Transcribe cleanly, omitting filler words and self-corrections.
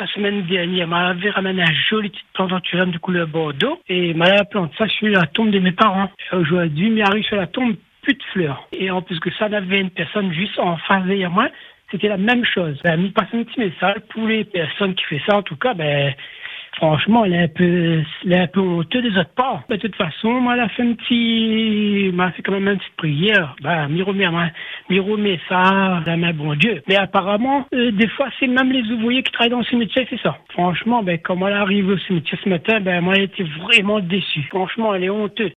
La semaine dernière, m'avait ramené un joli petite plante naturelle de couleur bordeaux et m'a planté ça sur la tombe de mes parents. Et aujourd'hui, il m'arrive sur la tombe plus de fleurs. Et en plus que ça, il y avait une personne juste en face derrière moi. C'était la même chose. Ben, il passe un petit message pour les personnes qui font ça. En tout cas, ben, franchement, elle est un peu honteux des autres parts. Ben, de toute façon, moi, m'a fait quand même une petite prière. Ben, m'y remet ça, dans ma bon Dieu. Mais apparemment, des fois, c'est même les ouvriers qui travaillent dans le cimetière, c'est ça. Franchement, ben, comme elle arrive au cimetière ce matin, ben, moi, elle était vraiment déçue. Franchement, elle est honteuse.